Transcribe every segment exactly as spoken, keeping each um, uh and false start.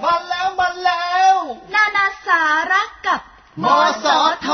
มาแล้วมาแล้วนานาสาระกับมสท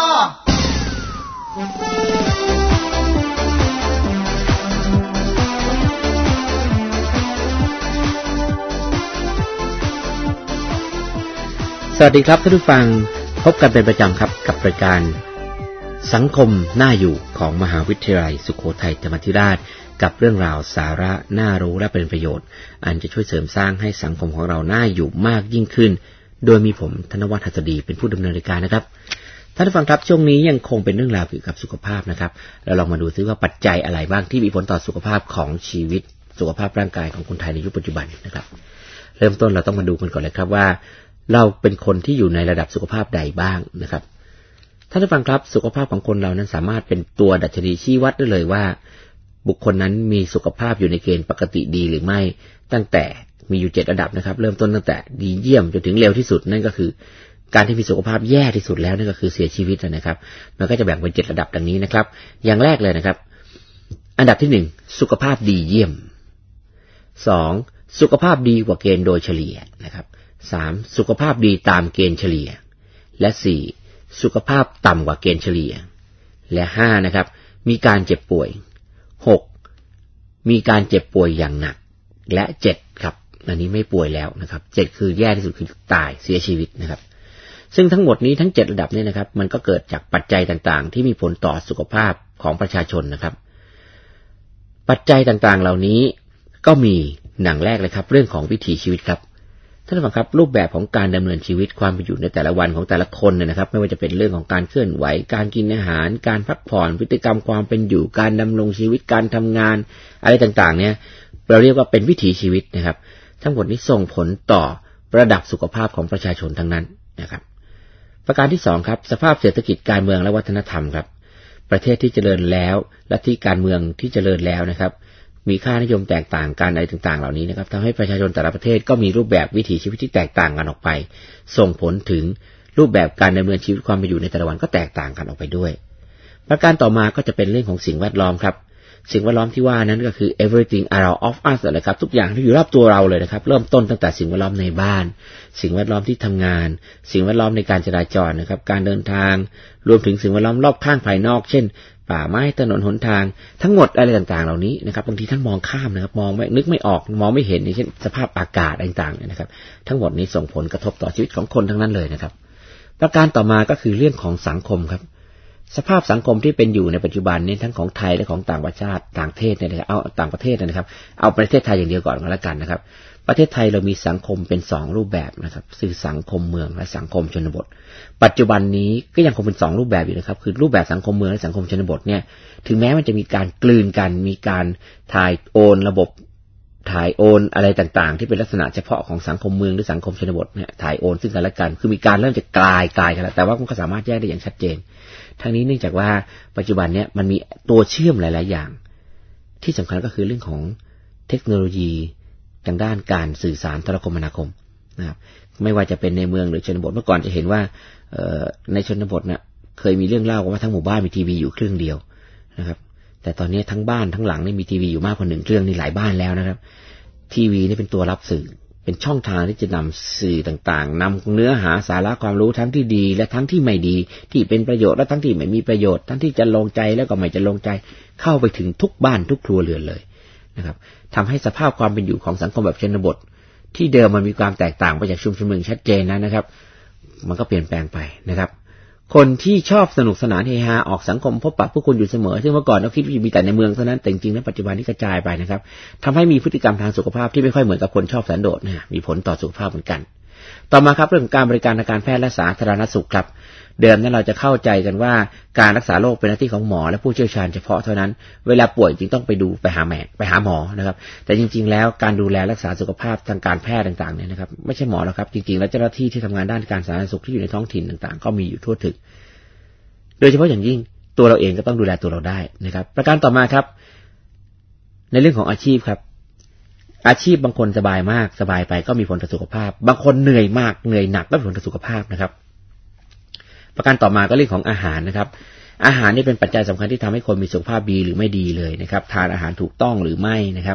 สวัสดีครับท่านผู้ฟังพบกันเป็นประจำครับกับรายการสังคมน่าอยู่ของมหาวิทยาลัยสุโขทัยธรรมาธิราชกับเรื่องราวสาระน่ารู้และเป็นประโยชน์อันจะช่วยเสริมสร้างให้สังคมของเราน่าอยู่มากยิ่งขึ้นโดยมีผมธนวัฒน์ หัสดีเป็นผู้ดำเนินรายการนะครับท่านผู้ฟังครับช่วงนี้ยังคงเป็นเรื่องราวเกี่ยวกับสุขภาพนะครับเราลองมาดูซิว่าปัจจัยอะไรบ้างที่มีผลต่อสุขภาพของชีวิตสุขภาพร่างกายของคนไทยในยุคปัจจุบันนะครับเริ่มต้นเราต้องมาดูกันก่อนเลยครับว่าเราเป็นคนที่อยู่ในระดับสุขภาพใดบ้างนะครับท่านผู้ฟังครับสุขภาพของคนเรานั้นสามารถเป็นตัวดัชนีชี้วัดได้เลยว่าบุคคลนั้นมีสุขภาพอยู่ในเกณฑ์ปกติดีหรือไม่ตั้งแต่มีอยู่เจ็ดระดับนะครับเริ่มต้นตั้งแต่ดีเยี่ยมจนถึงเร็วที่สุดนั่นก็คือการที่มีสุขภาพแย่ที่สุดแล้วนั่นก็คือเสียชีวิตนะครับมันก็จะแบ่งเป็นเจ็ดระดับดังนี้นะครับอย่างแรกเลยนะครับอันดับที่หนึ่งสุขภาพดีเยี่ยมสองสุขภาพดีกว่าเกณฑ์โดยเฉลี่ยนะครับสามสุขภาพดีตามเกณฑ์เฉลี่ยและสี่สุขภาพต่ำกว่าเกณฑ์เฉลี่ยและห้านะครับมีการเจ็บป่วยหกมีการเจ็บป่วยอย่างหนักและเจ็ดครับอันนี้ไม่ป่วยแล้วนะครับเจ็ดคือแย่ที่สุดคือตายเสียชีวิตนะครับซึ่งทั้งหมดนี้ทั้งเจ็ดระดับนี้นะครับมันก็เกิดจากปัจจัยต่างๆที่มีผลต่อสุขภาพของประชาชนนะครับปัจจัยต่างๆเหล่านี้ก็มีหนังแรกเลยครับเรื่องของวิถีชีวิตครับท่านผู้ฟังครับรูปแบบของการดำเนินชีวิตความเป็นอยู่ในแต่ละวันของแต่ละคนเนี่ยนะครับไม่ว่าจะเป็นเรื่องของการเคลื่อนไหวการกินอาหารการพักผ่อนพฤติกรรมความเป็นอยู่การดำรงชีวิตการทำงานอะไรต่างๆเนี่ยเราเรียกว่าเป็นวิถีชีวิตนะครับทั้งหมดนี้ส่งผลต่อระดับสุขภาพของประชาชนทั้งนั้นนะครับประการที่สองครับสภาพเศรษฐกิจการเมืองและวัฒนธรรมครับประเทศที่เจริญแล้วและที่การเมืองที่เจริญแล้วนะครับมีค่านิยมแตกต่างกันอะไรต่างๆเหล่านี้นะครับทำให้ประชาชนแต่ละประเทศก็มีรูปแบบวิถีชีวิตที่แตกต่างกันออกไปส่งผลถึงรูปแบบการดำเนินชีวิตความเป็นอยู่ในแต่ละวันก็แตกต่างกันออกไปด้วยประการต่อมาก็จะเป็นเรื่องของสิ่งแวดล้อมครับสิ่งแวดล้อมที่ว่านั้นก็คือ everything around of us นะครับทุกอย่างที่อยู่รอบตัวเราเลยนะครับเริ่มต้นตั้งแต่สิ่งแวดล้อมในบ้านสิ่งแวดล้อมที่ทำงานสิ่งแวดล้อมในการจราจรนะครับการเดินทางรวมถึงสิ่งแวดล้อมรอบข้างภายนอกเช่นป่าไม้ถนนหนทางทั้งหมดอะไรต่างๆเหล่านี้นะครับบางทีท่านมองข้ามนะครับมองไม่นึกไม่ออกมองไม่เห็นอย่างเช่นสภาพอากาศต่างๆนะครับทั้งหมดนี้ส่งผลกระทบต่อชีวิตของคนทั้งนั้นเลยนะครับประการต่อมาก็คือเรื่องของสังคมครับสภาพสังคมที่เป็นอยู่ในปัจจุบันนี้ทั้งของไทยและของต่างประเทศต่างประเทศเนี่ยนะครับเอาต่างประเทศนะครับเอาประเทศไทยอย่างเดียวก่อนก็แล้วกันนะครับประเทศไทยเรามีสังคมเป็นสองรูปแบบนะครับคือสังคมเมืองและสังคมชนบทปัจจุบันนี้ก็ยังคงเป็นสองรูปแบบอยู่นะครับคือรูปแบบสังคมเมืองและสังคมชนบทเนี่ยถึงแม้มันจะมีการกลืนกันมีการถ่ายโอนระบบถ่ายโอนอะไรต่างๆที่เป็นลักษณะเฉพาะของสังคมเมืองหรือสังคมชนบทเนี่ยถ่ายโอนซึ่งกันและกันคือมีการเริ่มจะกลายกลายกันแล้วแต่ว่ามันก็สามารถแยกได้อย่างชัดเจนทั้งนี้เนื่องจากว่าปัจจุบันเนี่ยมันมีตัวเชื่อมหลายๆอย่างที่สำคัญก็คือเรื่องของเทคโนโลยีทางด้านการสื่อสารโทรคมนาคมนะครับไม่ว่าจะเป็นในเมืองหรือชนบทเมื่อก่อนจะเห็นว่าในชนบทเนี่ยเคยมีเรื่องเล่าว่าทั้งหมู่บ้านมีทีวีอยู่เครื่องเดียวนะครับแต่ตอนนี้ทั้งบ้านทั้งหลังนี่มีทีวีอยู่มากกว่าหนึ่งเครื่องนี่หลายบ้านแล้วนะครับทีวีนี่เป็นตัวรับสื่อเป็นช่องทางที่จะนำสื่อต่างๆนำเนื้อหาสาระความรู้ทั้งที่ดีและทั้งที่ไม่ดีที่เป็นประโยชน์และทั้งที่ไม่มีประโยชน์ทั้งที่จะลงใจแล้วก็ไม่จะลงใจเข้าไปถึงทุกบ้านทุกครัวเรือนเลยนะครับทำให้สภาพความเป็นอยู่ของสังคมแบบชนบทที่เดิมมันมีความแตกต่างไปจากชุมชนเมืองชัดเจนนะนะครับมันก็เปลี่ยนแปลงไปนะครับคนที่ชอบสนุกสนานเฮฮาออกสังคมพบปะผู้คนอยู่เสมอซึ่งเมื่อก่อนเราคิดว่ามีแต่ในเมืองเท่านั้นแต่จริงๆแล้วปัจจุบันนี้กระจายไปนะครับทำให้มีพฤติกรรมทางสุขภาพที่ไม่ค่อยเหมือนกับคนชอบสันโดษนะมีผลต่อสุขภาพเหมือนกันต่อมาครับเรื่องการบริการทางการแพทย์และสาธารณสุขครับเดิมนั้นเราจะเข้าใจกันว่าการรักษาโรคเป็นหน้าที่ของหมอและผู้เชี่ยวชาญเฉพาะเท่านั้นเวลาป่วยจริงต้องไปดูไปหาแม่ไปหาหมอนะครับแต่จริงๆแล้วการดูแลรักษาสุขภาพทางการแพทย์ต่างๆเนี่ยนะครับไม่ใช่หมอแล้วครับจริงๆแล้วเจ้าหน้าที่ที่ทำงานด้านการสาธารณสุขที่อยู่ในท้องถิ่นต่างๆก็มีอยู่ทั่วถึงโดยเฉพาะอย่างยิ่งตัวเราเองก็ต้องดูแลตัวเราได้นะครับประการต่อมาครับในเรื่องของอาชีพครับอาชีพบางคนสบายมากสบายไปก็มีผลต่อสุขภาพบางคนเหนื่อยมากเหนื่อยหนักก็มีผลต่อสุขภาพนะครับประการต่อมาก็เรื่องของอาหารนะครับอาหารนี่เป็นปัจจัยสำคัญที่ทำให้คนมีสุขภาพดีหรือไม่ดีเลยนะครับทานอาหารถูกต้องหรือไม่นะครับ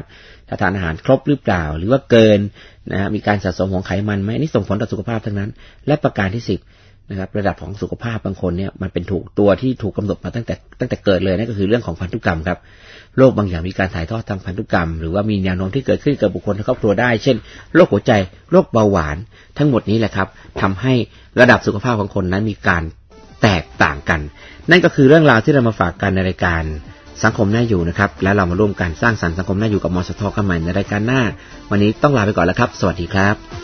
ถ้าทานอาหารครบหรือเปล่าหรือว่าเกินนะฮะมีการสะสมของไขมันไหมนี่ส่งผลต่อสุขภาพทั้งนั้นและประการที่สิบนะครับระดับของสุขภาพบางคนเนี่ยมันเป็นถูกตัวที่ถูกกำหนดมาตั้งแต่ตั้งแต่เกิดเลยนั่นก็คือเรื่องของพันธุกรรมครับโรคบางอย่างมีการถ่ายทอดทางพันธุกรรมหรือว่ามีแนวโน้มที่เกิดขึ้นกับบุคคลในครอบครัวได้เช่นโรคหัวใจโรคเบาหวานทั้งหมดนี้แหละครับทำให้ระดับสุขภาพของคนนั้นมีการแตกต่างกันนั่นก็คือเรื่องราวที่เรามาฝากกันในรายการสังคมน่าอยู่นะครับและเรามาร่วมกันสร้างสรรค์สังคมน่าอยู่กับมสทกันใหม่ในรายการหน้าวันนี้ต้องลาไปก่อนแล้วครับสวัสดีครับ